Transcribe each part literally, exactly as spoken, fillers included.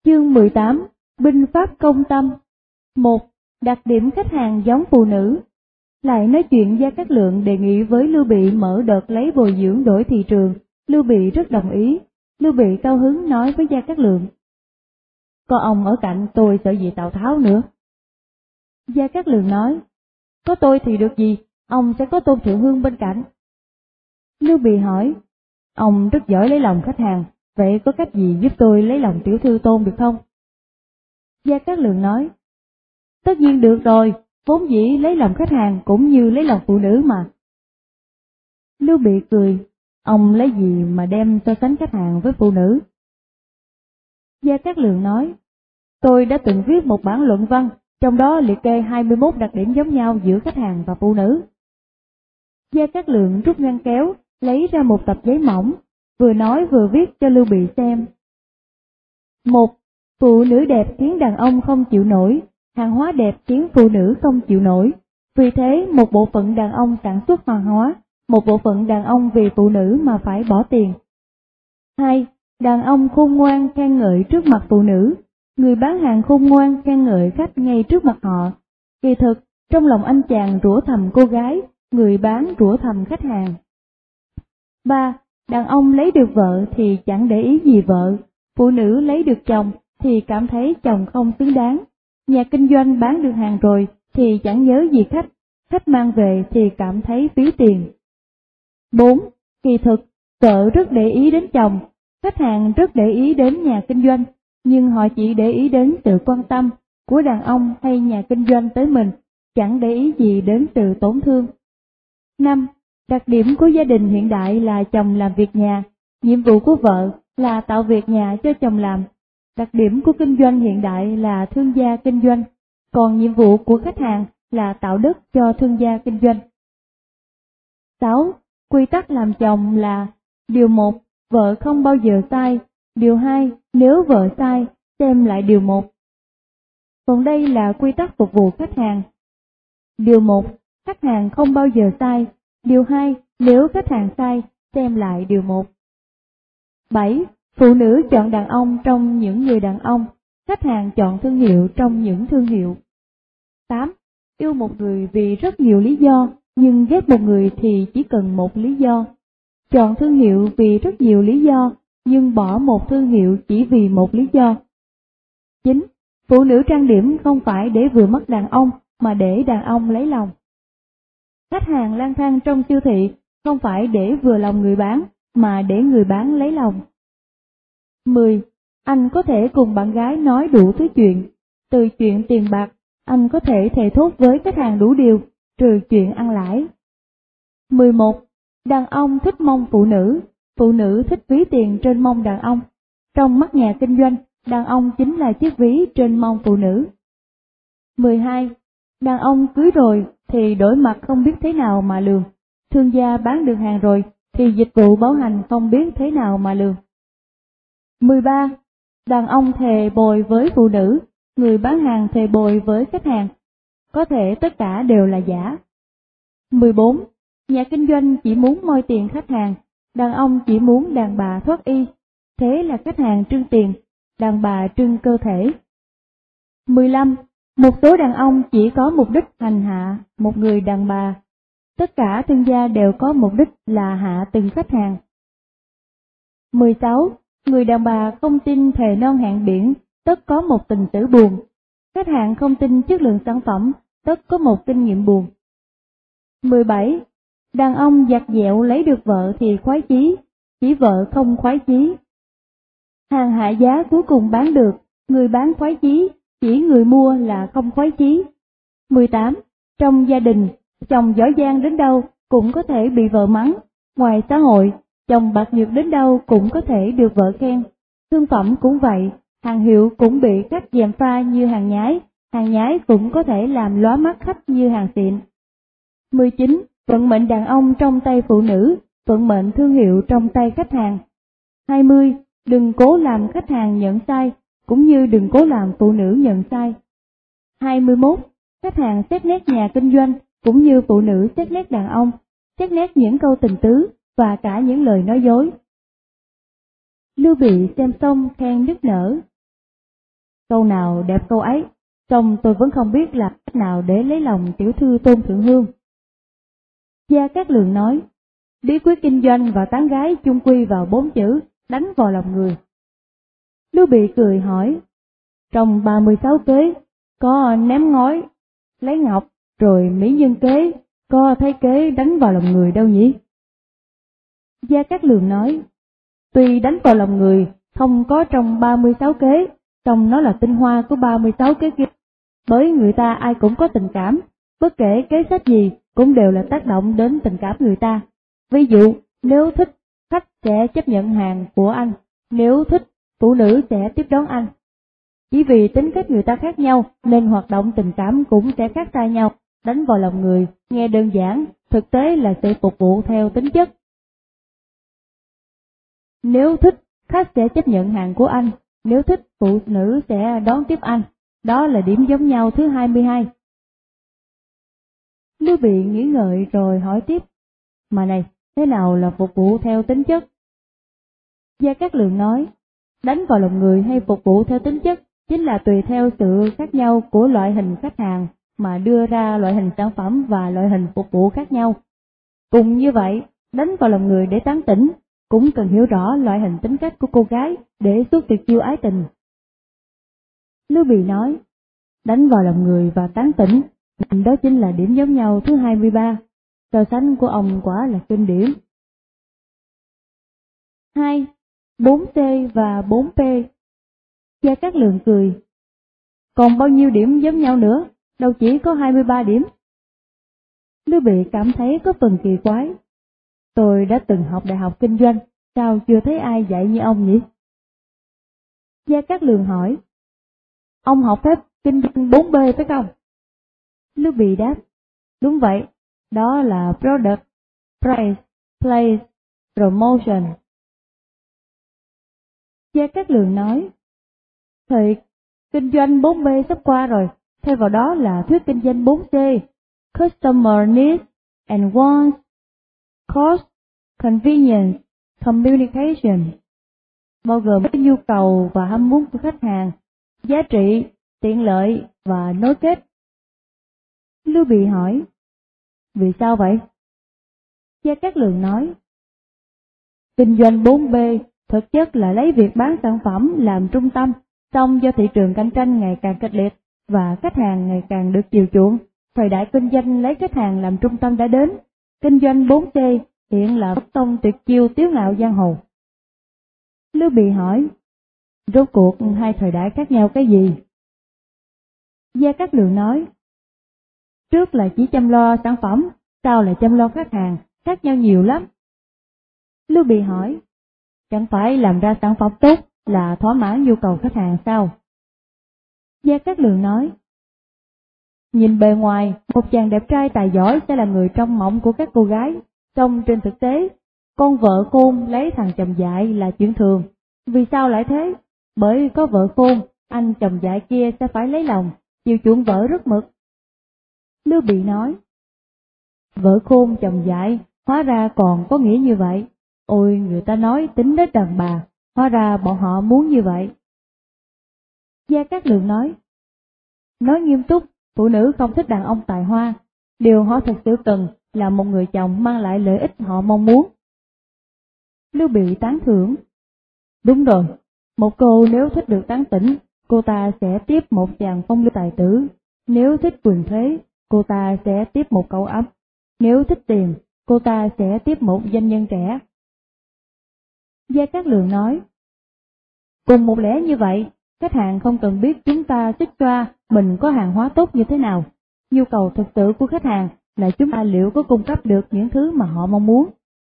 Chương mười tám. Binh pháp công tâm. Một. Đặc điểm khách hàng giống phụ nữ. Lại nói chuyện Gia Cát Lượng đề nghị với Lưu Bị mở đợt lấy bồi dưỡng đổi thị trường, Lưu Bị rất đồng ý. Lưu Bị cao hứng nói với Gia Cát Lượng: có ông ở cạnh tôi sợ gì Tào Tháo nữa. Gia Cát Lượng nói: có tôi thì được gì, ông sẽ có Tôn Thượng Hương bên cạnh. Lưu Bị hỏi: ông rất giỏi lấy lòng khách hàng, vậy có cách gì giúp tôi lấy lòng tiểu thư Tôn được không? Gia Cát Lượng nói: tất nhiên được rồi, vốn dĩ lấy lòng khách hàng cũng như lấy lòng phụ nữ mà. Lưu Bị cười: ông lấy gì mà đem so sánh khách hàng với phụ nữ? Gia Cát Lượng nói: tôi đã từng viết một bản luận văn, trong đó liệt kê hai mươi mốt đặc điểm giống nhau giữa khách hàng và phụ nữ. Gia Cát Lượng rút ngăn kéo, lấy ra một tập giấy mỏng, vừa nói vừa viết cho Lưu Bị xem. Một. Phụ nữ đẹp khiến đàn ông không chịu nổi, hàng hóa đẹp khiến phụ nữ không chịu nổi. Vì thế, một bộ phận đàn ông sản xuất hàng hóa, một bộ phận đàn ông vì phụ nữ mà phải bỏ tiền. Hai. Đàn ông khôn ngoan khen ngợi trước mặt phụ nữ, người bán hàng khôn ngoan khen ngợi khách ngay trước mặt họ. Kỳ thực, trong lòng anh chàng rủa thầm cô gái, người bán rủa thầm khách hàng. Ba. Đàn ông lấy được vợ thì chẳng để ý gì vợ, phụ nữ lấy được chồng thì cảm thấy chồng không xứng đáng. Nhà kinh doanh bán được hàng rồi thì chẳng nhớ gì khách, khách mang về thì cảm thấy phí tiền. Bốn. Kỳ thực, vợ rất để ý đến chồng, khách hàng rất để ý đến nhà kinh doanh, nhưng họ chỉ để ý đến sự quan tâm của đàn ông hay nhà kinh doanh tới mình, chẳng để ý gì đến sự tổn thương. Năm. Đặc điểm của gia đình hiện đại là chồng làm việc nhà, nhiệm vụ của vợ là tạo việc nhà cho chồng làm. Đặc điểm của kinh doanh hiện đại là thương gia kinh doanh, còn nhiệm vụ của khách hàng là tạo đất cho thương gia kinh doanh. Sáu. Quy tắc làm chồng là: điều một, vợ không bao giờ sai. Điều hai, nếu vợ sai, xem lại điều một. Còn đây là quy tắc phục vụ khách hàng. Điều một, khách hàng không bao giờ sai. Điều hai, nếu khách hàng sai, xem lại điều một. Bảy. Phụ nữ chọn đàn ông trong những người đàn ông, khách hàng chọn thương hiệu trong những thương hiệu. Tám. Yêu một người vì rất nhiều lý do, nhưng ghét một người thì chỉ cần một lý do. Chọn thương hiệu vì rất nhiều lý do, nhưng bỏ một thương hiệu chỉ vì một lý do. Chín. Phụ nữ trang điểm không phải để vừa mắt đàn ông, mà để đàn ông lấy lòng. Khách hàng lang thang trong siêu thị không phải để vừa lòng người bán, mà để người bán lấy lòng. Mười. Anh có thể cùng bạn gái nói đủ thứ chuyện, từ chuyện tiền bạc, anh có thể thề thốt với khách hàng đủ điều, trừ chuyện ăn lãi. Mười một. Đàn ông thích mông phụ nữ, phụ nữ thích ví tiền trên mông đàn ông. Trong mắt nhà kinh doanh, đàn ông chính là chiếc ví trên mông phụ nữ. Mười hai. Đàn ông cưới rồi thì đổi mặt không biết thế nào mà lường, thương gia bán được hàng rồi thì dịch vụ bảo hành không biết thế nào mà lường. Mười ba. Đàn ông thề bồi với phụ nữ, người bán hàng thề bồi với khách hàng. Có thể tất cả đều là giả. Mười bốn. Nhà kinh doanh chỉ muốn moi tiền khách hàng, đàn ông chỉ muốn đàn bà thoát y, thế là khách hàng trưng tiền, đàn bà trưng cơ thể. Mười lăm. Một số đàn ông chỉ có mục đích hành hạ một người đàn bà, tất cả thương gia đều có mục đích là hạ từng khách hàng. Mười sáu. Người đàn bà không tin thề non hẹn biển, tất có một tình tử buồn. Khách hàng không tin chất lượng sản phẩm, tất có một kinh nghiệm buồn. Mười bảy. Đàn ông giặt dẹo lấy được vợ thì khoái chí, chỉ vợ không khoái chí. Hàng hạ giá cuối cùng bán được, người bán khoái chí, chỉ người mua là không khoái chí. Mười tám. Trong gia đình, chồng giỏi giang đến đâu cũng có thể bị vợ mắng. Ngoài xã hội, chồng bạc nhược đến đâu cũng có thể được vợ khen. Thương phẩm cũng vậy, hàng hiệu cũng bị khách gièm pha như hàng nhái, hàng nhái cũng có thể làm lóa mắt khách như hàng xịn. Mười chín. Vận mệnh đàn ông trong tay phụ nữ, vận mệnh thương hiệu trong tay khách hàng. Hai mươi. Đừng cố làm khách hàng nhận sai, cũng như đừng cố làm phụ nữ nhận sai. Hai mươi mốt. Khách hàng xét nét nhà kinh doanh, cũng như phụ nữ xét nét đàn ông, xét nét những câu tình tứ, và cả những lời nói dối. Lưu Bị xem xong khen nức nở. Câu nào đẹp câu ấy, song tôi vẫn không biết làm cách nào để lấy lòng tiểu thư Tôn Thượng Hương. Gia Cát Lượng nói, bí quyết kinh doanh và tán gái chung quy vào bốn chữ, đánh vào lòng người. Lưu Bị cười hỏi, trong ba mươi sáu kế, có ném ngói, lấy ngọc, rồi mỹ nhân kế, có thấy kế đánh vào lòng người đâu nhỉ? Gia Cát Lượng nói, tuy đánh vào lòng người không có trong ba mươi sáu kế, song nó là tinh hoa của ba mươi sáu kế kia, bởi người ta ai cũng có tình cảm, bất kể kế sách gì cũng đều là tác động đến tình cảm người ta. Ví dụ, nếu thích, khách sẽ chấp nhận hàng của anh, nếu thích, phụ nữ sẽ tiếp đón anh. Chỉ vì tính cách người ta khác nhau nên hoạt động tình cảm cũng sẽ khác xa nhau. Đánh vào lòng người, nghe đơn giản, thực tế là sự phục vụ theo tính chất. Nếu thích, khách sẽ chấp nhận hàng của anh, nếu thích, phụ nữ sẽ đón tiếp anh. Đó là điểm giống nhau thứ hai mươi hai. Lưu Bị nghĩ ngợi rồi hỏi tiếp, mà này, thế nào là phục vụ theo tính chất? Gia Cát Lượng nói, đánh vào lòng người hay phục vụ theo tính chất chính là tùy theo sự khác nhau của loại hình khách hàng mà đưa ra loại hình sản phẩm và loại hình phục vụ khác nhau. Cùng như vậy, đánh vào lòng người để tán tỉnh, cũng cần hiểu rõ loại hình tính cách của cô gái để xuất tuyệt chiêu ái tình. Lưu Bị nói, đánh vào lòng người và tán tỉnh, đó chính là điểm giống nhau thứ hai mươi ba, so sánh của ông quả là kinh điển. hai. bốn C và bốn P. Gia Cát Lượng cười, còn bao nhiêu điểm giống nhau nữa, đâu chỉ có hai mươi ba điểm. Lưu Bị cảm thấy có phần kỳ quái. Tôi đã từng học đại học kinh doanh, sao chưa thấy ai dạy như ông nhỉ? Gia Cát Lượng hỏi, ông học phép kinh doanh bốn B phải không? Lưu Bị đáp, đúng vậy, đó là Product, Price, Place, Promotion. Gia Cát Lượng nói, thời kinh doanh bốn B sắp qua rồi, thay vào đó là thuyết kinh doanh bốn C, Customer Needs and Wants, Cost, Convenience, Communication, bao gồm các nhu cầu và ham muốn của khách hàng, giá trị, tiện lợi và nối kết. Lưu Bị hỏi, vì sao vậy? Gia Cát Lượng nói, kinh doanh bốn B thực chất là lấy việc bán sản phẩm làm trung tâm, song do thị trường cạnh tranh ngày càng kịch liệt và khách hàng ngày càng được chiều chuộng, thời đại kinh doanh lấy khách hàng làm trung tâm đã đến. Kinh doanh bốn C hiện là bất tông tuyệt chiêu tiếu ngạo giang hồ. Lưu Bị hỏi, rốt cuộc hai thời đại khác nhau cái gì? Gia Cát Lượng nói, trước là chỉ chăm lo sản phẩm, sau là chăm lo khách hàng, khác nhau nhiều lắm. Lưu Bị hỏi, chẳng phải làm ra sản phẩm tốt là thỏa mãn nhu cầu khách hàng sao? Gia Cát Lượng nói, nhìn bề ngoài, một chàng đẹp trai tài giỏi sẽ là người trong mộng của các cô gái, song trên thực tế, con vợ khôn lấy thằng chồng dại là chuyện thường. Vì sao lại thế? Bởi có vợ khôn, anh chồng dại kia sẽ phải lấy lòng, chiều chuộng vợ rất mực. Lưu Bị nói, vợ khôn chồng dại, hóa ra còn có nghĩa như vậy. Ôi, người ta nói tính nết đàn bà, hóa ra bọn họ muốn như vậy. Gia Cát Lượng nói, nói nghiêm túc, phụ nữ không thích đàn ông tài hoa, điều họ thực sự cần là một người chồng mang lại lợi ích họ mong muốn. Lưu Bị tán thưởng, đúng rồi, một cô nếu thích được tán tỉnh, cô ta sẽ tiếp một chàng phong lưu tài tử, nếu thích quyền thế, cô ta sẽ tiếp một cậu ấm, nếu thích tiền, cô ta sẽ tiếp một doanh nhân trẻ. Gia Cát Lượng nói, cùng một lẽ như vậy, khách hàng không cần biết chúng ta xích choa mình có hàng hóa tốt như thế nào. Nhu cầu thực sự của khách hàng là chúng ta liệu có cung cấp được những thứ mà họ mong muốn.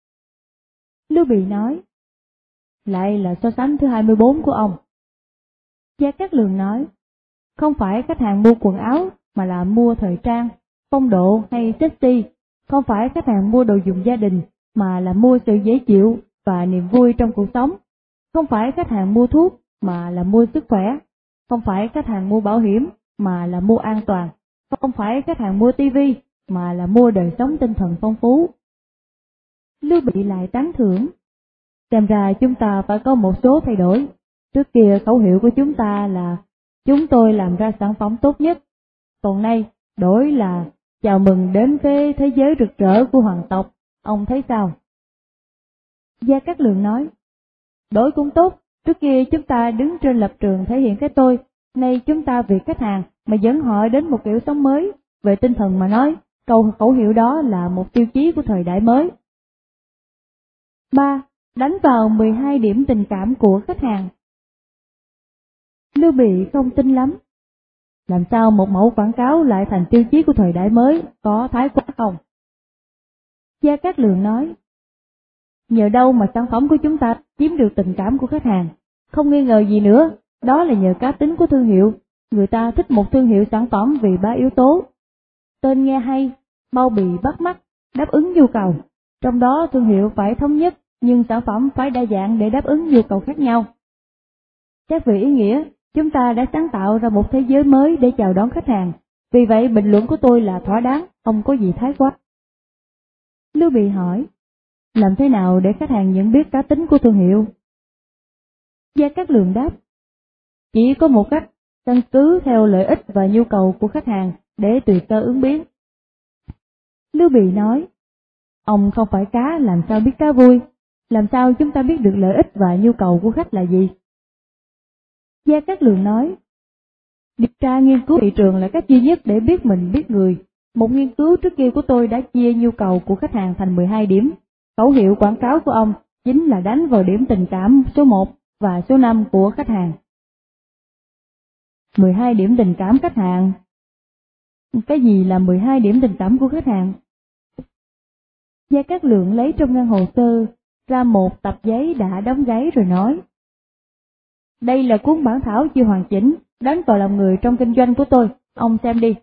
Lưu Bị nói, lại là so sánh thứ hai mươi bốn của ông. Gia Cát Lượng nói, không phải khách hàng mua quần áo mà là mua thời trang, phong độ hay sexy, không phải khách hàng mua đồ dùng gia đình mà là mua sự dễ chịu và niềm vui trong cuộc sống, không phải khách hàng mua thuốc mà là mua sức khỏe, không phải khách hàng mua bảo hiểm mà là mua an toàn, không phải khách hàng mua tivi mà là mua đời sống tinh thần phong phú. Lưu Bị lại tán thưởng, xem ra chúng ta phải có một số thay đổi. Trước kia khẩu hiệu của chúng ta là chúng tôi làm ra sản phẩm tốt nhất. Còn nay, đổi là chào mừng đến với thế giới rực rỡ của hoàng tộc, ông thấy sao? Gia Cát Lượng nói, đổi cũng tốt, trước kia chúng ta đứng trên lập trường thể hiện cái tôi, nay chúng ta vì khách hàng mà dẫn họ đến một kiểu sống mới, về tinh thần mà nói, câu khẩu hiệu đó là một tiêu chí của thời đại mới. ba. Đánh vào mười hai điểm tình cảm của khách hàng. Lưu Bị không tin lắm. Làm sao một mẫu quảng cáo lại thành tiêu chí của thời đại mới, có thái quá không? Gia Cát Lượng nói, nhờ đâu mà sản phẩm của chúng ta chiếm được tình cảm của khách hàng, không nghi ngờ gì nữa, đó là nhờ cá tính của thương hiệu. Người ta thích một thương hiệu sản phẩm vì ba yếu tố. Tên nghe hay, bao bì bắt mắt, đáp ứng nhu cầu. Trong đó thương hiệu phải thống nhất, nhưng sản phẩm phải đa dạng để đáp ứng nhu cầu khác nhau. Xét về ý nghĩa, chúng ta đã sáng tạo ra một thế giới mới để chào đón khách hàng. Vì vậy bình luận của tôi là thỏa đáng, không có gì thái quá. Lưu Bị hỏi, làm thế nào để khách hàng nhận biết cá tính của thương hiệu? Gia Cát Lượng đáp, chỉ có một cách, căn cứ theo lợi ích và nhu cầu của khách hàng để tùy cơ ứng biến. Lưu Bị nói, ông không phải cá, làm sao biết cá vui, làm sao chúng ta biết được lợi ích và nhu cầu của khách là gì? Gia Cát Lượng nói, điều tra nghiên cứu thị trường là cách duy nhất để biết mình biết người. Một nghiên cứu trước kia của tôi đã chia nhu cầu của khách hàng thành mười hai điểm. Khẩu hiệu quảng cáo của ông chính là đánh vào điểm tình cảm số một và số năm của khách hàng. mười hai điểm tình cảm khách hàng. Cái gì là mười hai điểm tình cảm của khách hàng? Gia Cát Lượng lấy trong ngăn hồ sơ ra một tập giấy đã đóng giấy rồi nói, đây là cuốn bản thảo chưa hoàn chỉnh, đánh vào lòng người trong kinh doanh của tôi, ông xem đi.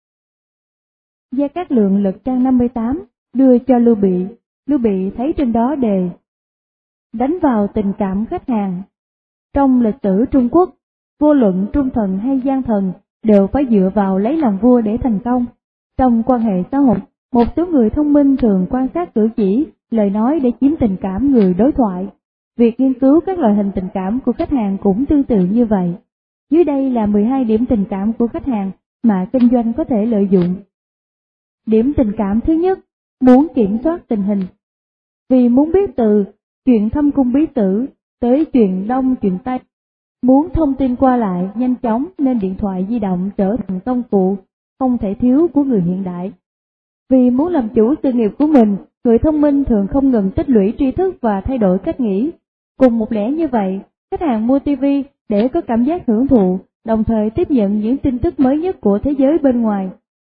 Gia Cát Lượng lật trang năm mươi tám, đưa cho Lưu Bị. Lưu Bị thấy trên đó đề, đánh vào tình cảm khách hàng. Trong lịch sử Trung Quốc, vô luận trung thần hay gian thần đều phải dựa vào lấy lòng vua để thành công. Trong quan hệ xã hội, một số người thông minh thường quan sát cử chỉ, lời nói để chiếm tình cảm người đối thoại. Việc nghiên cứu các loại hình tình cảm của khách hàng cũng tương tự như vậy. Dưới đây là mười hai điểm tình cảm của khách hàng mà kinh doanh có thể lợi dụng. Điểm tình cảm thứ nhất, muốn kiểm soát tình hình. Vì muốn biết từ chuyện thâm cung bí tử tới chuyện đông chuyện tây, muốn thông tin qua lại nhanh chóng nên điện thoại di động trở thành công cụ không thể thiếu của người hiện đại. Vì muốn làm chủ sự nghiệp của mình, người thông minh thường không ngừng tích lũy tri thức và thay đổi cách nghĩ. Cùng một lẽ như vậy, khách hàng mua ti vi để có cảm giác hưởng thụ, đồng thời tiếp nhận những tin tức mới nhất của thế giới bên ngoài.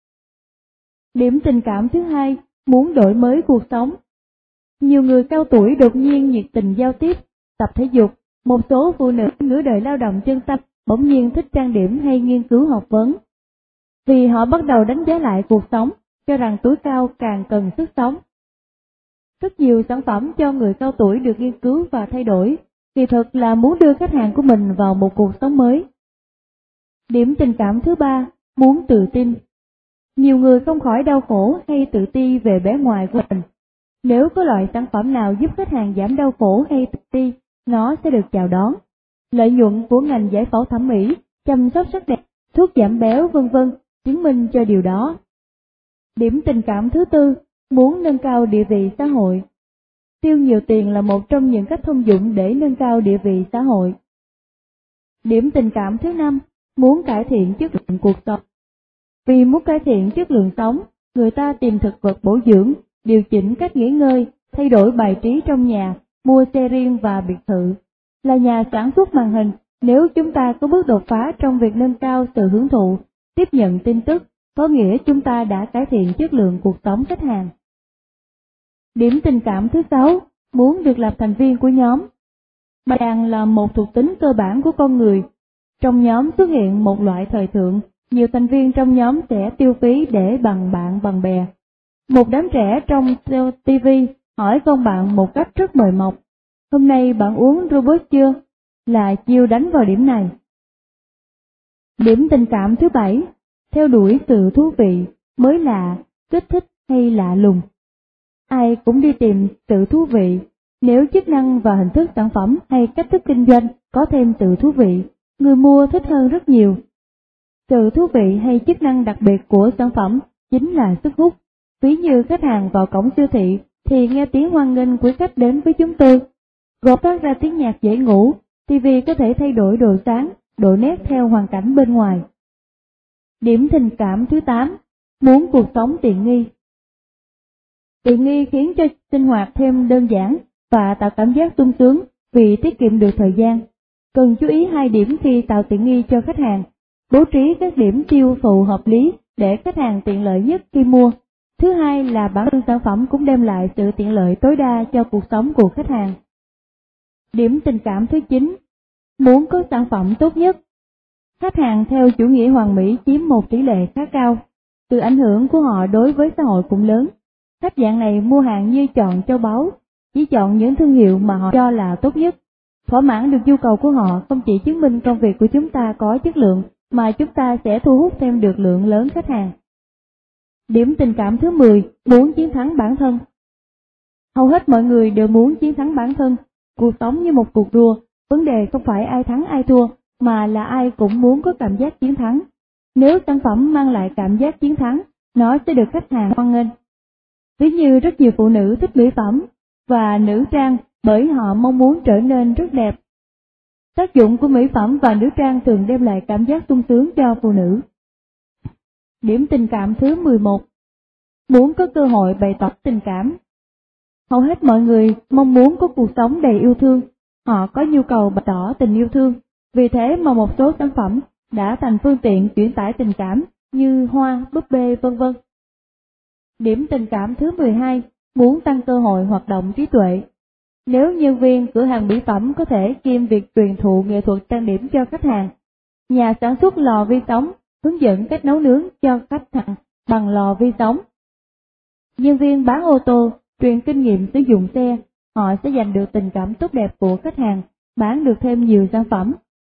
Điểm tình cảm thứ hai, muốn đổi mới cuộc sống. Nhiều người cao tuổi đột nhiên nhiệt tình giao tiếp, tập thể dục. Một số phụ nữ nửa đời lao động chân tâm bỗng nhiên thích trang điểm hay nghiên cứu học vấn. Vì họ bắt đầu đánh giá lại cuộc sống, cho rằng tuổi cao càng cần sức sống. Rất nhiều sản phẩm cho người cao tuổi được nghiên cứu và thay đổi, kỳ thực là muốn đưa khách hàng của mình vào một cuộc sống mới. Điểm tình cảm thứ ba, muốn tự tin. Nhiều người không khỏi đau khổ hay tự ti về vẻ ngoài của mình. Nếu có loại sản phẩm nào giúp khách hàng giảm đau khổ hay tự ti, nó sẽ được chào đón. Lợi nhuận của ngành giải phẫu thẩm mỹ, chăm sóc sắc đẹp, thuốc giảm béo vân vân chứng minh cho điều đó. Điểm tình cảm thứ tư, muốn nâng cao địa vị xã hội. Tiêu nhiều tiền là một trong những cách thông dụng để nâng cao địa vị xã hội. Điểm tình cảm thứ năm, muốn cải thiện chất lượng cuộc sống. Vì muốn cải thiện chất lượng sống, người ta tìm thực vật bổ dưỡng, điều chỉnh cách nghỉ ngơi, thay đổi bài trí trong nhà, mua xe riêng và biệt thự. Là nhà sản xuất màn hình, nếu chúng ta có bước đột phá trong việc nâng cao sự hưởng thụ, tiếp nhận tin tức, có nghĩa chúng ta đã cải thiện chất lượng cuộc sống khách hàng. Điểm tình cảm thứ sáu, muốn được làm thành viên của nhóm. Bạch đàn là một thuộc tính cơ bản của con người. Trong nhóm xuất hiện một loại thời thượng, nhiều thành viên trong nhóm sẽ tiêu phí để bằng bạn bằng bè. Một đám trẻ trong ti vi hỏi con bạn một cách rất mời mọc, hôm nay bạn uống robot chưa? Là chiêu đánh vào điểm này. Điểm tình cảm thứ bảy, theo đuổi sự thú vị, mới lạ, kích thích hay lạ lùng. Ai cũng đi tìm sự thú vị, nếu chức năng và hình thức sản phẩm hay cách thức kinh doanh có thêm sự thú vị, người mua thích hơn rất nhiều. Sự thú vị hay chức năng đặc biệt của sản phẩm chính là sức hút. Ví như khách hàng vào cổng siêu thị thì nghe tiếng hoan nghênh của khách đến với chúng tôi. Gột phát ra tiếng nhạc dễ ngủ, ti vi có thể thay đổi độ sáng, độ nét theo hoàn cảnh bên ngoài. Điểm tình cảm thứ tám, muốn cuộc sống tiện nghi. Tiện nghi khiến cho sinh hoạt thêm đơn giản và tạo cảm giác sung sướng vì tiết kiệm được thời gian. Cần chú ý hai điểm khi tạo tiện nghi cho khách hàng. Bố trí các điểm tiêu thụ hợp lý để khách hàng tiện lợi nhất khi mua. Thứ hai là bản thân sản phẩm cũng đem lại sự tiện lợi tối đa cho cuộc sống của khách hàng. Điểm tình cảm thứ chín, muốn có sản phẩm tốt nhất. Khách hàng theo chủ nghĩa hoàn mỹ chiếm một tỷ lệ khá cao. Sự ảnh hưởng của họ đối với xã hội cũng lớn. Khách dạng này mua hàng như chọn châu báu, chỉ chọn những thương hiệu mà họ cho là tốt nhất. Thỏa mãn được nhu cầu của họ không chỉ chứng minh công việc của chúng ta có chất lượng, mà chúng ta sẽ thu hút thêm được lượng lớn khách hàng. Điểm tình cảm thứ mười, muốn chiến thắng bản thân. Hầu hết mọi người đều muốn chiến thắng bản thân. Cuộc sống như một cuộc đua, vấn đề không phải ai thắng ai thua, mà là ai cũng muốn có cảm giác chiến thắng. Nếu sản phẩm mang lại cảm giác chiến thắng, nó sẽ được khách hàng hoan nghênh. Ví như rất nhiều phụ nữ thích mỹ phẩm và nữ trang bởi họ mong muốn trở nên rất đẹp. Tác dụng của mỹ phẩm và nữ trang thường đem lại cảm giác sung sướng cho phụ nữ. Điểm tình cảm thứ mười một, muốn có cơ hội bày tỏ tình cảm. Hầu hết mọi người mong muốn có cuộc sống đầy yêu thương, họ có nhu cầu bày tỏ tình yêu thương, vì thế mà một số sản phẩm đã thành phương tiện chuyển tải tình cảm như hoa, búp bê, vân vân. Điểm tình cảm thứ mười hai, muốn tăng cơ hội hoạt động trí tuệ. Nếu nhân viên cửa hàng mỹ phẩm có thể kiêm việc truyền thụ nghệ thuật trang điểm cho khách hàng, nhà sản xuất lò vi sóng hướng dẫn cách nấu nướng cho khách hàng bằng lò vi sóng. Nhân viên bán ô tô truyền kinh nghiệm sử dụng xe, họ sẽ giành được tình cảm tốt đẹp của khách hàng, bán được thêm nhiều sản phẩm.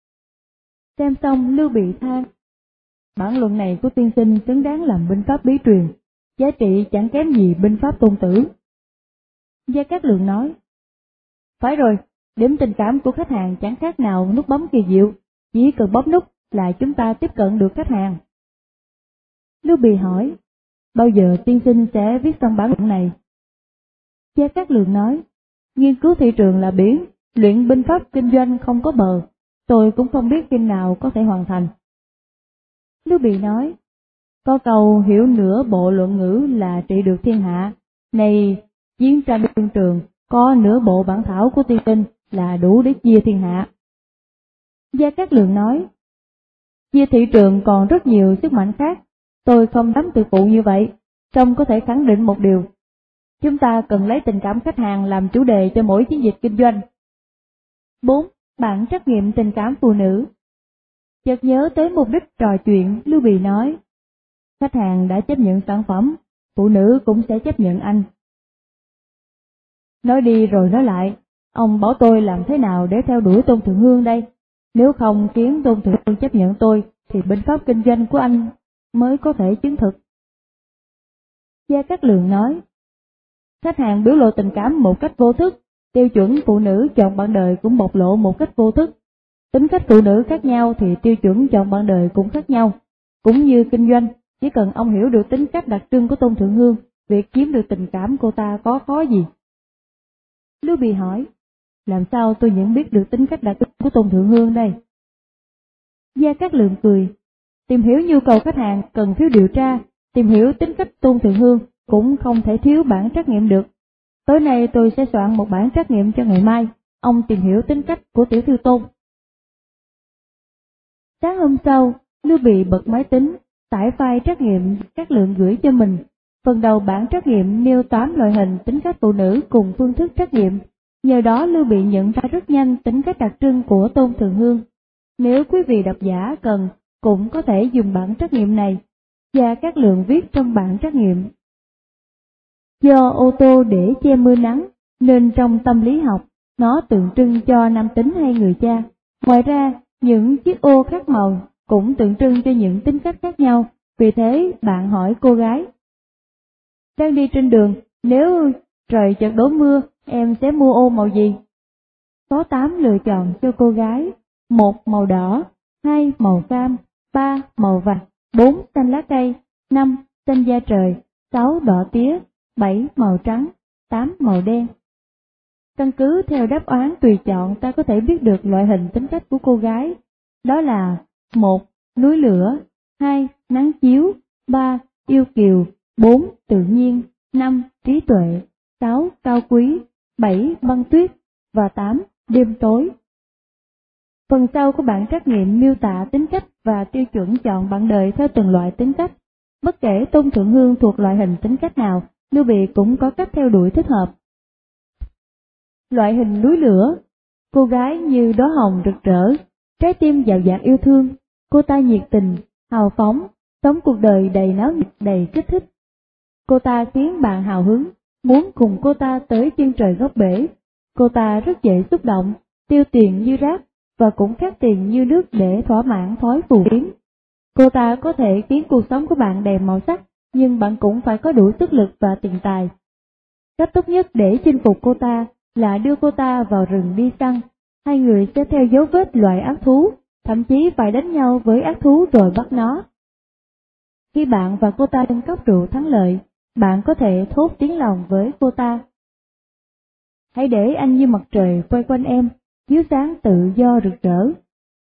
Xem xong Lưu Bị than, bản luận này của tiên sinh xứng đáng làm binh pháp bí truyền, giá trị chẳng kém gì binh pháp Tôn Tử. Gia Cát Lượng nói, phải rồi, điểm tình cảm của khách hàng chẳng khác nào nút bấm kỳ diệu, chỉ cần bấm nút là chúng ta tiếp cận được khách hàng. Lưu Bị hỏi, bao giờ tiên sinh sẽ viết xong bản luận này? Gia Cát Lượng nói, nghiên cứu thị trường là biển, luyện binh pháp kinh doanh không có bờ, tôi cũng không biết khi nào có thể hoàn thành. Lưu Bị nói, có câu hiểu nửa bộ luận ngữ là trị được thiên hạ, này chiến tranh đương trường, có nửa bộ bản thảo của tiên sinh là đủ để chia thiên hạ. Gia Cát Lượng nói, chia thị trường còn rất nhiều sức mạnh khác, tôi không dám tự phụ như vậy, song có thể khẳng định một điều. Chúng ta cần lấy tình cảm khách hàng làm chủ đề cho mỗi chiến dịch kinh doanh. bốn. Bản trắc nghiệm tình cảm phụ nữ. Chợt nhớ tới mục đích trò chuyện, Lưu Bị nói, khách hàng đã chấp nhận sản phẩm, phụ nữ cũng sẽ chấp nhận anh. Nói đi rồi nói lại, ông bảo tôi làm thế nào để theo đuổi Tôn Thượng Hương đây? Nếu không khiến Tôn Thượng Hương chấp nhận tôi, thì binh pháp kinh doanh của anh mới có thể chứng thực. Gia Cát Lượng nói, khách hàng biểu lộ tình cảm một cách vô thức, tiêu chuẩn phụ nữ chọn bạn đời cũng bộc lộ một cách vô thức. Tính cách phụ nữ khác nhau thì tiêu chuẩn chọn bạn đời cũng khác nhau. Cũng như kinh doanh, chỉ cần ông hiểu được tính cách đặc trưng của Tôn Thượng Hương, việc chiếm được tình cảm cô ta có khó gì? Lưu Bị hỏi, làm sao tôi nhận biết được tính cách đặc trưng của Tôn Thượng Hương đây? Gia Cát Lượng cười, tìm hiểu nhu cầu khách hàng cần thiếu điều tra, tìm hiểu tính cách Tôn Thượng Hương cũng không thể thiếu bản trắc nghiệm được. Tối nay tôi sẽ soạn một bản trắc nghiệm cho ngày mai, ông tìm hiểu tính cách của tiểu thư Tôn. Sáng hôm sau, Lưu Bị bật máy tính, tải file trắc nghiệm Cát Lượng gửi cho mình. Phần đầu bản trắc nghiệm nêu tám loại hình tính cách phụ nữ cùng phương thức trắc nghiệm. Nhờ đó Lưu Bị nhận ra rất nhanh tính cách đặc trưng của Tôn Thượng Hương. Nếu quý vị độc giả cần, cũng có thể dùng bản trắc nghiệm này. Gia Cát Lượng viết trong bản trắc nghiệm. Do ô tô để che mưa nắng, nên trong tâm lý học, nó tượng trưng cho nam tính hay người cha. Ngoài ra, những chiếc ô khác màu cũng tượng trưng cho những tính cách khác nhau, vì thế bạn hỏi cô gái. Đang đi trên đường, nếu trời chợt đổ mưa, em sẽ mua ô màu gì? Có tám lựa chọn cho cô gái, một màu đỏ, hai màu cam, ba màu vàng, bốn xanh lá cây, năm xanh da trời, sáu đỏ tía, bảy màu trắng, tám màu đen. Căn cứ theo đáp án tùy chọn ta có thể biết được loại hình tính cách của cô gái, đó là một núi lửa, hai nắng chiếu, ba yêu kiều, bốn tự nhiên, năm trí tuệ, sáu cao quý, bảy băng tuyết và tám đêm tối. Phần sau của bản trắc nghiệm miêu tả tính cách và tiêu chuẩn chọn bạn đời theo từng loại tính cách. Bất kể Tôn Thượng Hương thuộc loại hình tính cách nào, Lưu Bị cũng có cách theo đuổi thích hợp. Loại hình núi lửa, cô gái như đóa hồng rực rỡ, trái tim dạo dạt yêu thương, cô ta nhiệt tình, hào phóng, sống cuộc đời đầy náo nhiệt, đầy kích thích. Cô ta khiến bạn hào hứng, muốn cùng cô ta tới chân trời góc bể. Cô ta rất dễ xúc động, tiêu tiền như rác và cũng khát tiền như nước để thỏa mãn thói phù phiếm. Cô ta có thể khiến cuộc sống của bạn đầy màu sắc, nhưng bạn cũng phải có đủ sức lực và tiền tài. Cách tốt nhất để chinh phục cô ta là đưa cô ta vào rừng đi săn. Hai người sẽ theo dấu vết loài ác thú, thậm chí phải đánh nhau với ác thú rồi bắt nó. Khi bạn và cô ta nâng cốc rượu thắng lợi, bạn có thể thốt tiếng lòng với cô ta. Hãy để anh như mặt trời quay quanh em, chiếu sáng tự do rực rỡ.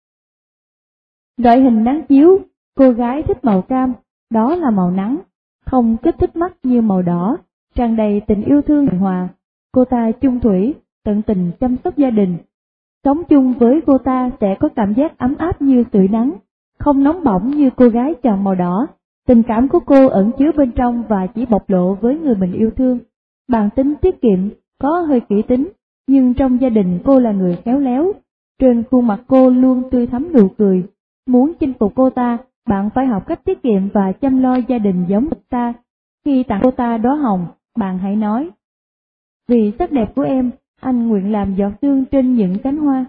Loại hình nắng chiếu, cô gái thích màu cam, đó là màu nắng, không kích thích mắt như màu đỏ, tràn đầy tình yêu thương hiền hòa. Cô ta chung thủy, tận tình chăm sóc gia đình. Sống chung với cô ta sẽ có cảm giác ấm áp như sưởi nắng, không nóng bỏng như cô gái chọn màu đỏ. Tình cảm của cô ẩn chứa bên trong và chỉ bộc lộ với người mình yêu thương. Bản tính tiết kiệm, có hơi kỹ tính, nhưng trong gia đình cô là người khéo léo. Trên khuôn mặt cô luôn tươi thắm nụ cười. Muốn chinh phục cô ta, bạn phải học cách tiết kiệm và chăm lo gia đình giống cô ta. Khi tặng cô ta đóa hồng, bạn hãy nói: vì sắc đẹp của em, anh nguyện làm giọt sương trên những cánh hoa.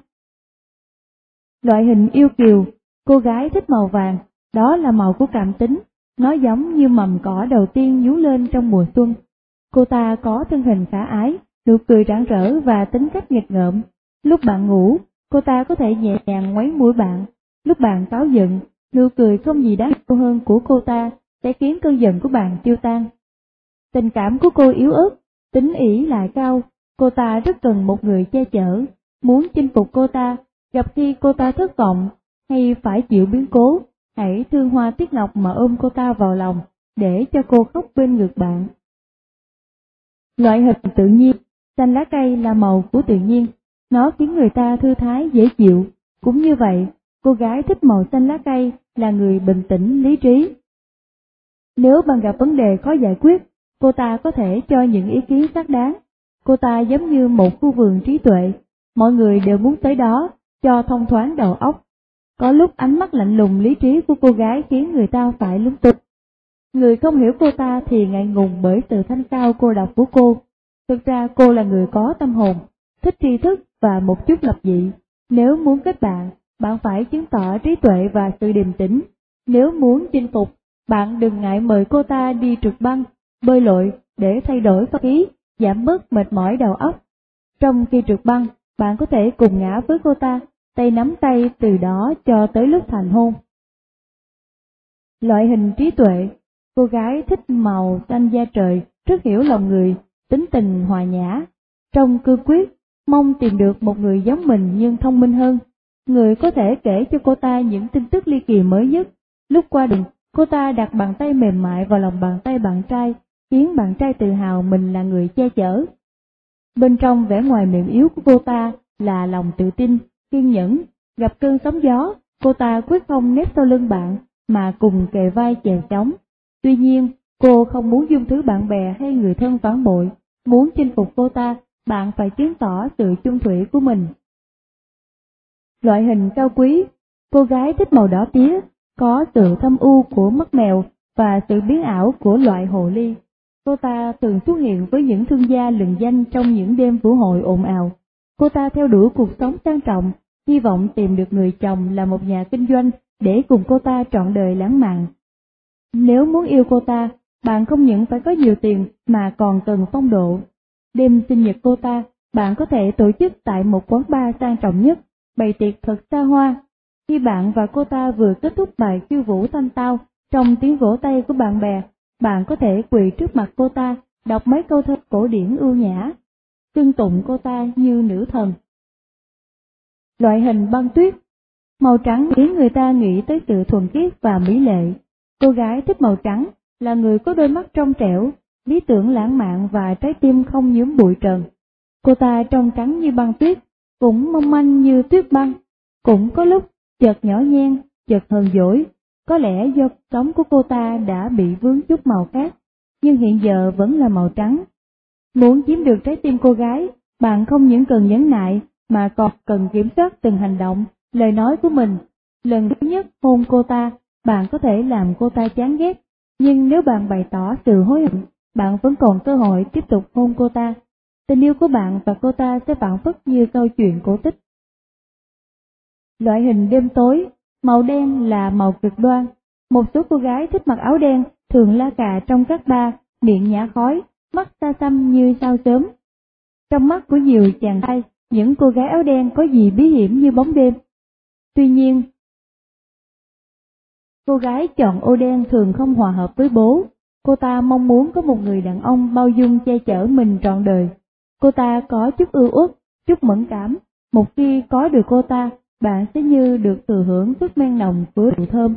Loại hình yêu kiều, cô gái thích màu vàng, đó là màu của cảm tính, nó giống như mầm cỏ đầu tiên nhú lên trong mùa xuân. Cô ta có thân hình khả ái, nụ cười rạng rỡ và tính cách nghịch ngợm. Lúc bạn ngủ, cô ta có thể nhẹ nhàng ngoáy mũi bạn. Lúc bạn cáu giận, nụ cười không gì đáng yêu hơn của cô ta sẽ khiến cơn giận của bạn tiêu tan. Tình cảm của cô yếu ớt, tính ỷ lại cao, cô ta rất cần một người che chở. Muốn chinh phục cô ta, gặp khi cô ta thất vọng hay phải chịu biến cố, hãy thương hoa tiếc ngọc mà ôm cô ta vào lòng, để cho cô khóc bên ngực bạn. Loại hình tự nhiên, xanh lá cây là màu của tự nhiên, nó khiến người ta thư thái dễ chịu. Cũng như vậy, cô gái thích màu xanh lá cây là người bình tĩnh lý trí. Nếu bạn gặp vấn đề khó giải quyết, cô ta có thể cho những ý kiến xác đáng. Cô ta giống như một khu vườn trí tuệ, mọi người đều muốn tới đó, cho thông thoáng đầu óc. Có lúc ánh mắt lạnh lùng lý trí của cô gái khiến người ta phải lúng túng. Người không hiểu cô ta thì ngại ngùng bởi sự thanh cao cô độc của cô. Thực ra cô là người có tâm hồn, thích tri thức và một chút lập dị. Nếu muốn kết bạn, bạn phải chứng tỏ trí tuệ và sự điềm tĩnh. Nếu muốn chinh phục, bạn đừng ngại mời cô ta đi trượt băng, bơi lội để thay đổi không khí, giảm bớt mệt mỏi đầu óc. Trong khi trượt băng, bạn có thể cùng ngã với cô ta, tay nắm tay từ đó cho tới lúc thành hôn. Loại hình trí tuệ, cô gái thích màu xanh da trời, rất hiểu lòng người, tính tình hòa nhã. Trong cương quyết, mong tìm được một người giống mình nhưng thông minh hơn. Người có thể kể cho cô ta những tin tức ly kỳ mới nhất. Lúc qua đường, cô ta đặt bàn tay mềm mại vào lòng bàn tay bạn trai, khiến bạn trai tự hào mình là người che chở. Bên trong vẻ ngoài mềm yếu của cô ta là lòng tự tin, kiên nhẫn. Gặp cơn sóng gió, cô ta quyết không nép sau lưng bạn, mà cùng kề vai chèo chống. Tuy nhiên, cô không muốn dung thứ bạn bè hay người thân phản bội. Muốn chinh phục cô ta, bạn phải chứng tỏ sự chung thủy của mình. Loại hình cao quý, cô gái thích màu đỏ tía, có sự thâm u của mắt mèo và sự biến ảo của loại hồ ly. Cô ta thường xuất hiện với những thương gia lừng danh trong những đêm vũ hội ồn ào. Cô ta theo đuổi cuộc sống sang trọng, hy vọng tìm được người chồng là một nhà kinh doanh để cùng cô ta trọn đời lãng mạn. Nếu muốn yêu cô ta, bạn không những phải có nhiều tiền mà còn cần phong độ. Đêm sinh nhật cô ta, bạn có thể tổ chức tại một quán bar sang trọng nhất, bày tiệc thật xa hoa. Khi bạn và cô ta vừa kết thúc bài khiêu vũ thanh tao, trong tiếng vỗ tay của bạn bè, bạn có thể quỳ trước mặt cô ta, đọc mấy câu thơ cổ điển ưu nhã, xưng tụng cô ta như nữ thần. Loại hình băng tuyết. Màu trắng khiến người ta nghĩ tới sự thuần khiết và mỹ lệ. Cô gái thích màu trắng là người có đôi mắt trong trẻo, lý tưởng lãng mạn và trái tim không nhuốm bụi trần. Cô ta trông trắng như băng tuyết, cũng mong manh như tuyết băng, cũng có lúc chợt nhỏ nhen, chợt hờn dỗi. Có lẽ do sống của cô ta đã bị vướng chút màu khác, nhưng hiện giờ vẫn là màu trắng. Muốn chiếm được trái tim cô gái, bạn không những cần nhẫn nại, mà còn cần kiểm soát từng hành động, lời nói của mình. Lần thứ nhất hôn cô ta, bạn có thể làm cô ta chán ghét, nhưng nếu bạn bày tỏ sự hối hận, bạn vẫn còn cơ hội tiếp tục hôn cô ta. Tình yêu của bạn và cô ta sẽ phảng phất như câu chuyện cổ tích. Loại hình đêm tối. Màu đen là màu cực đoan. Một số cô gái thích mặc áo đen, thường la cà trong các bar, miệng nhả khói, mắt xa xăm như sao sớm. Trong mắt của nhiều chàng trai, những cô gái áo đen có gì bí hiểm như bóng đêm. Tuy nhiên, cô gái chọn ô đen thường không hòa hợp với bố. Cô ta mong muốn có một người đàn ông bao dung che chở mình trọn đời. Cô ta có chút ưu uất, chút mẫn cảm. Một khi có được cô ta, bạn sẽ như được thừa hưởng thuốc men nồng của rượu thơm.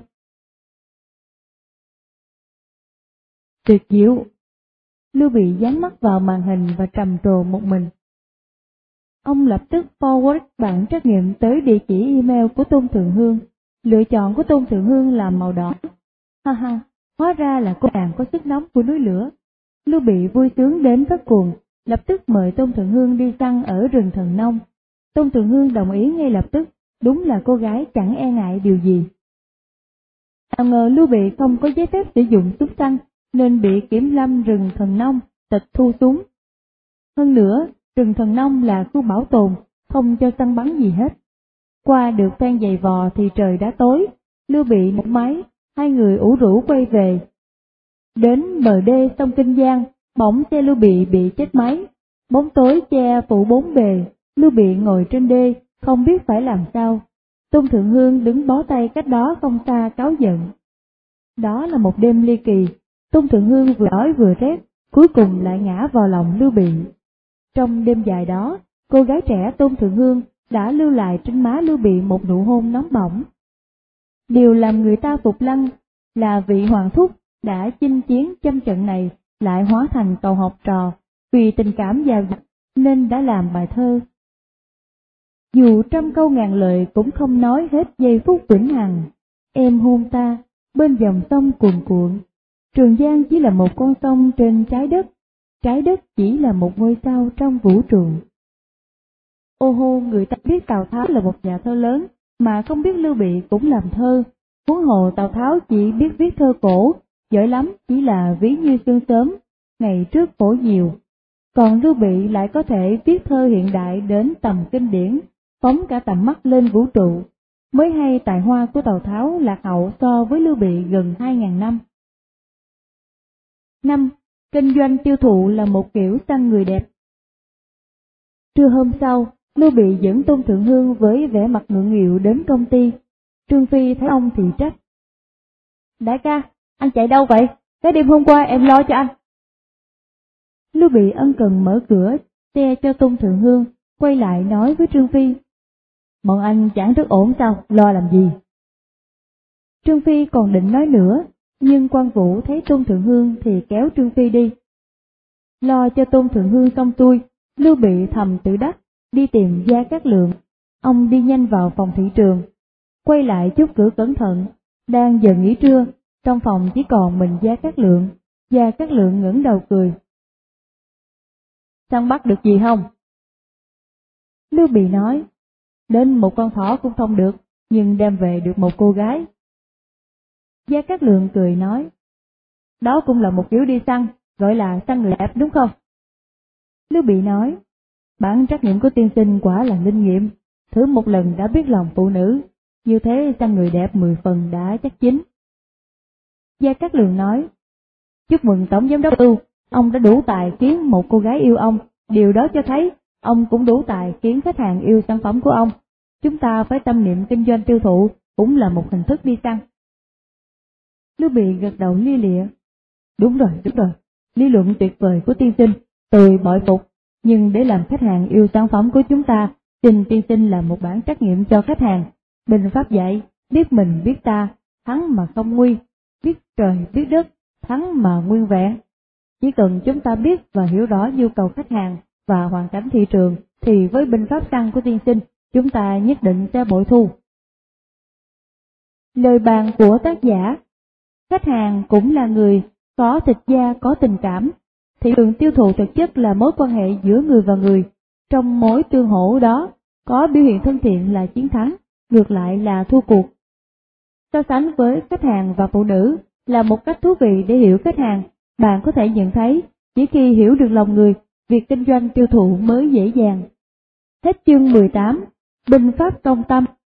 Tuyệt diệu. Lưu Bị dán mắt vào màn hình và trầm trồ một mình. Ông lập tức forward bản trắc nghiệm tới địa chỉ email của Tôn Thượng Hương. Lựa chọn của Tôn Thượng Hương là màu đỏ. Ha ha, hóa ra là cô nàng có sức nóng của núi lửa. Lưu Bị vui sướng đến phát cuồng, lập tức mời Tôn Thượng Hương đi săn ở rừng Thần Nông. Tôn Thượng Hương đồng ý ngay lập tức, đúng là cô gái chẳng e ngại điều gì. Nào ngờ Lưu Bị không có giấy phép sử dụng súng săn, nên bị kiểm lâm rừng Thần Nông tịch thu súng. Hơn nữa, rừng Thần Nông là khu bảo tồn, không cho săn bắn gì hết. Qua được phen giày vò thì trời đã tối, Lưu Bị một máy, hai người ủ rũ quay về. Đến bờ đê sông Kinh Giang, bỗng xe Lưu Bị bị chết máy, bóng tối che phủ bốn bề, Lưu Bị ngồi trên đê, không biết phải làm sao. Tôn Thượng Hương đứng bó tay cách đó không xa cáu giận. Đó là một đêm ly kỳ, Tôn Thượng Hương vừa đói vừa rét, cuối cùng lại ngã vào lòng Lưu Bị. Trong đêm dài đó, cô gái trẻ Tôn Thượng Hương đã lưu lại trên má Lưu Bị một nụ hôn nóng bỏng. Điều làm người ta phục lăng là vị hoàng thúc đã chinh chiến trong trận này lại hóa thành cậu học trò, vì tình cảm dào dạt nên đã làm bài thơ. Dù trăm câu ngàn lời cũng không nói hết giây phút vĩnh hằng, em hôn ta bên dòng sông cuồn cuộn. Trường Giang chỉ là một con sông trên trái đất, trái đất chỉ là một ngôi sao trong vũ trụ. Ô hô, người ta biết Tào Tháo là một nhà thơ lớn, mà không biết Lưu Bị cũng làm thơ. Huống hồ Tào Tháo chỉ biết viết thơ cổ, giỏi lắm chỉ là ví như sương sớm, ngày trước phổ nhiều. Còn Lưu Bị lại có thể viết thơ hiện đại đến tầm kinh điển, phóng cả tầm mắt lên vũ trụ. Mới hay tài hoa của Tào Tháo lạc hậu so với Lưu Bị gần hai ngàn năm. Năm. Kinh doanh tiêu thụ là một kiểu săn người đẹp. Trưa hôm sau, Lưu Bị dẫn Tôn Thượng Hương với vẻ mặt ngượng nghịu đến công ty. Trương Phi thấy ông thì trách. Đại ca, anh chạy đâu vậy? Cái đêm hôm qua em lo cho anh. Lưu Bị ân cần mở cửa xe cho Tôn Thượng Hương, quay lại nói với Trương Phi. Bọn anh chẳng rất ổn sao, lo làm gì? Trương Phi còn định nói nữa, nhưng Quan Vũ thấy Tôn Thượng Hương thì kéo Trương Phi đi. Lo cho Tôn Thượng Hương xong xuôi, Lưu Bị thầm tự đắc, đi tìm Gia Cát Lượng. Ông đi nhanh vào phòng thị trường, quay lại chốt cửa cẩn thận. Đang giờ nghỉ trưa, trong phòng chỉ còn mình Gia Cát Lượng. Gia Cát Lượng ngẩng đầu cười. Săn bắt được gì không? Lưu Bị nói, đến một con thỏ cũng không được, nhưng đem về được một cô gái. Gia Cát Lượng cười nói, đó cũng là một kiểu đi săn, gọi là săn người đẹp đúng không? Lưu Bị nói, bản trắc nghiệm của tiên sinh quả là linh nghiệm, thử một lần đã biết lòng phụ nữ, như thế săn người đẹp mười phần đã chắc chín. Gia Cát Lượng nói, chúc mừng Tổng Giám đốc Ưu, ông đã đủ tài khiến một cô gái yêu ông, điều đó cho thấy ông cũng đủ tài khiến khách hàng yêu sản phẩm của ông. chúng ta phải tâm niệm kinh doanh tiêu thụ cũng là một hình thức đi săn. Lưu Bị gật đầu lia lịa. Đúng rồi, đúng rồi, lý luận tuyệt vời của tiên sinh, tôi bội phục, nhưng để làm khách hàng yêu sản phẩm của chúng ta, xin tiên sinh là một bản trắc nghiệm cho khách hàng. Binh pháp dạy, biết mình biết ta, thắng mà không nguy, biết trời biết đất, thắng mà nguyên vẹn. Chỉ cần chúng ta biết và hiểu rõ nhu cầu khách hàng và hoàn cảnh thị trường, thì với binh pháp săn của tiên sinh, chúng ta nhất định sẽ bội thu. Lời bàn của tác giả. Khách hàng cũng là người, có thịt da, có tình cảm. Thị trường tiêu thụ thực chất là mối quan hệ giữa người và người. Trong mối tương hỗ đó, có biểu hiện thân thiện là chiến thắng, ngược lại là thua cuộc. So sánh với khách hàng và phụ nữ là một cách thú vị để hiểu khách hàng. Bạn có thể nhận thấy, chỉ khi hiểu được lòng người, việc kinh doanh tiêu thụ mới dễ dàng. Hết chương mười tám. Binh pháp công tâm.